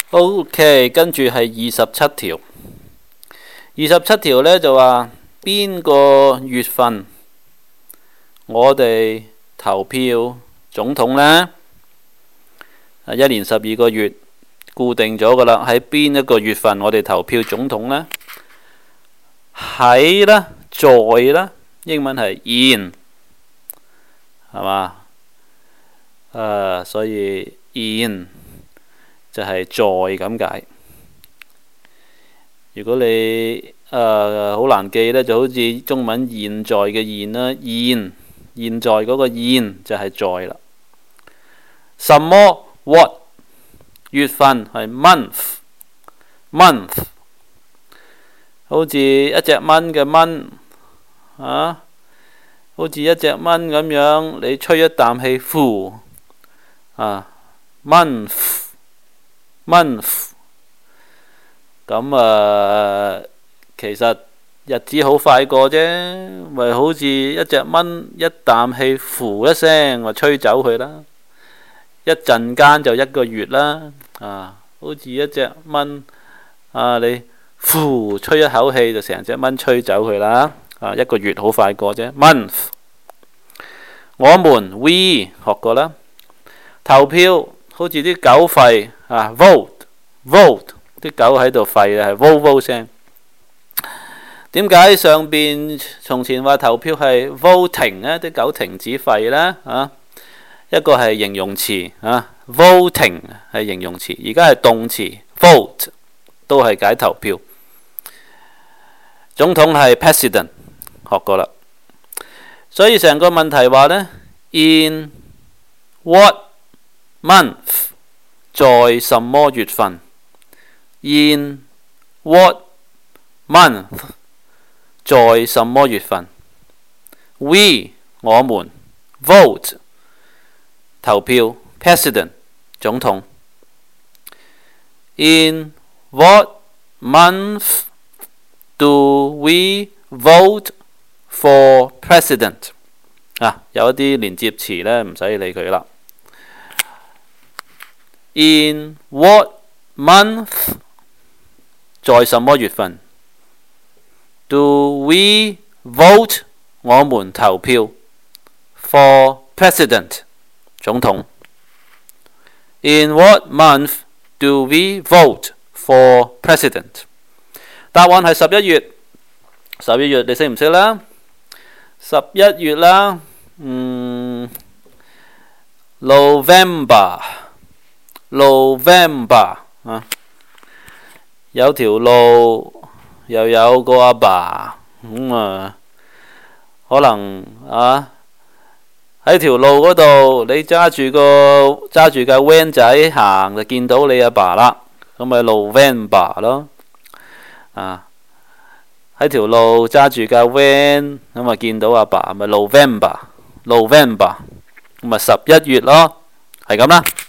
OK， 跟住係27條。27條呢就話邊個月份我哋投票總統呢？一年12個月固定咗噶啦，喺邊一個月份我哋投票總統呢？喺啦，在啦，英文係 in， 係嘛？所以 in 就係在咁解。如果你好難記呢，就好似中文現在嘅現啦，現在嗰個現就係在啦。什麼 what 月份係 month， 好似一隻蚊嘅蚊啊，好似一隻蚊咁樣，你吹一啖氣呼啊 month。咁其實日子好快過啫，咪好似一隻蚊一啖氣呼一聲，咪吹走佢啦。一陣間就一個月啦，好似一隻蚊你呼吹一口氣就成隻蚊吹走佢啦。一個月好快過啫。month， 我們 we 學過啦。投票好似啲狗吠vote，啲狗喺度吠係 vote 聲。點解上邊從前話投票係 voting 呢？啲狗停止吠呢？一個係形容詞voting 係形容詞，而家係動詞 vote 都係解投票。總統係 president 學過啦。所以成個問題話呢 in what month 在什麼月份 in what month 在什麼月份 we 我們 vote 投票 president 總統 in what month do we vote for president 有一啲連接詞呢唔使理佢啦。In what month 在什麼月份 do we vote 我們投票 for president 總統 In what month do we vote for president 答案係11月。11月你識唔識啦？11月啦November 有條路又有個阿爸可能喺條路嗰度你揸住架 van 仔行就見到你阿爸啦，咁咪 November 咯。喺條路揸住架 van 咁咪見到阿爸咪 November 咁咪11月咯，係咁啦。